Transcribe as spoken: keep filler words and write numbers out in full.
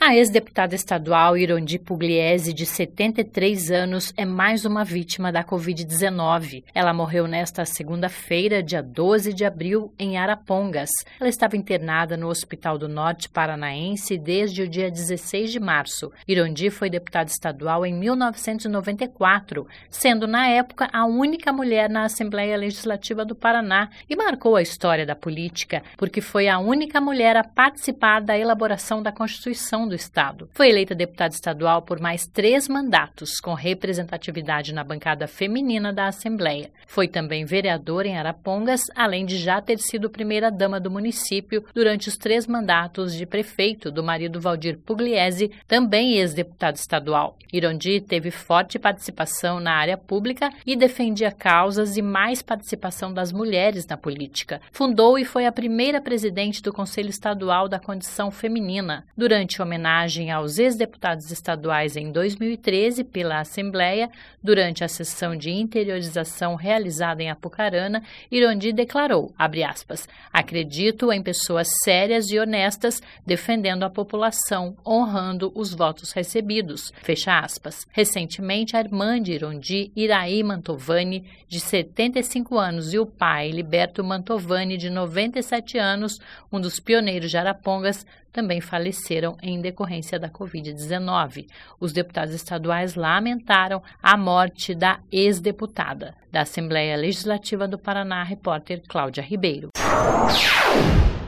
A ex-deputada estadual Irondi Pugliese, de setenta e três anos, é mais uma vítima da covid dezenove. Ela morreu nesta segunda-feira, dia doze de abril, em Arapongas. Ela estava internada no Hospital do Norte Paranaense desde o dia dezesseis de março. Irondi foi deputada estadual em mil novecentos e noventa e quatro, sendo, na época, a única mulher na Assembleia Legislativa do Paraná e marcou a história da política, porque foi a única mulher a participar da elaboração da Constituição do Estado. Foi eleita deputada estadual por mais três mandatos, com representatividade na bancada feminina da Assembleia. Foi também vereadora em Arapongas, além de já ter sido primeira-dama do município durante os três mandatos de prefeito do marido Valdir Pugliese, também ex-deputado estadual. Irondi teve forte participação na área pública e defendia causas e mais participação das mulheres na política. Fundou e foi a primeira presidente do Conselho Estadual da Condição Feminina. Durante a homenagem aos ex-deputados estaduais em dois mil e treze pela Assembleia, durante a sessão de interiorização realizada em Apucarana, Irondi declarou, abre aspas, acredito em pessoas sérias e honestas defendendo a população, honrando os votos recebidos, fecha aspas. Recentemente, a irmã de Irondi, Iraí Mantovani, de setenta e cinco anos, e o pai, Liberto Mantovani, de noventa e sete anos, um dos pioneiros de Arapongas, também faleceram em decorrência da covid dezenove. Os deputados estaduais lamentaram a morte da ex-deputada. Da Assembleia Legislativa do Paraná, repórter Cláudia Ribeiro.